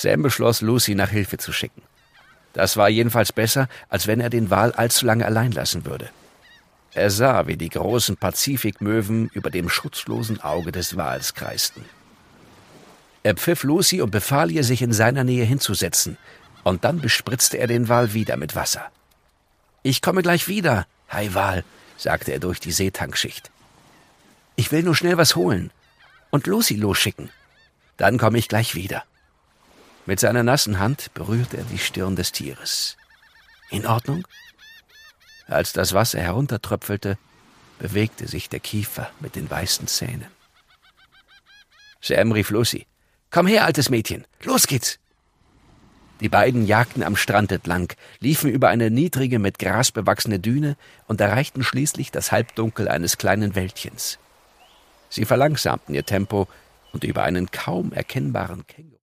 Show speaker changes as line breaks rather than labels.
Sam beschloss, Lucy nach Hilfe zu schicken. Das war jedenfalls besser, als wenn er den Wal allzu lange allein lassen würde. Er sah, wie die großen Pazifikmöwen über dem schutzlosen Auge des Wals kreisten. Er pfiff Lucy und befahl ihr, sich in seiner Nähe hinzusetzen, und dann bespritzte er den Wal wieder mit Wasser. »Ich komme gleich wieder, Hai-Wal«, sagte er durch die Seetankschicht. »Ich will nur schnell was holen und Lucy losschicken. Dann komme ich gleich wieder.« Mit seiner nassen Hand berührte er die Stirn des Tieres. »In Ordnung?« Als das Wasser heruntertröpfelte, bewegte sich der Kiefer mit den weißen Zähnen. Sam rief Lucy. »Komm her, altes Mädchen, los geht's!« Die beiden jagten am Strand entlang, liefen über eine niedrige, mit Gras bewachsene Düne und erreichten schließlich das Halbdunkel eines kleinen Wäldchens. Sie verlangsamten ihr Tempo und über einen kaum erkennbaren Känguru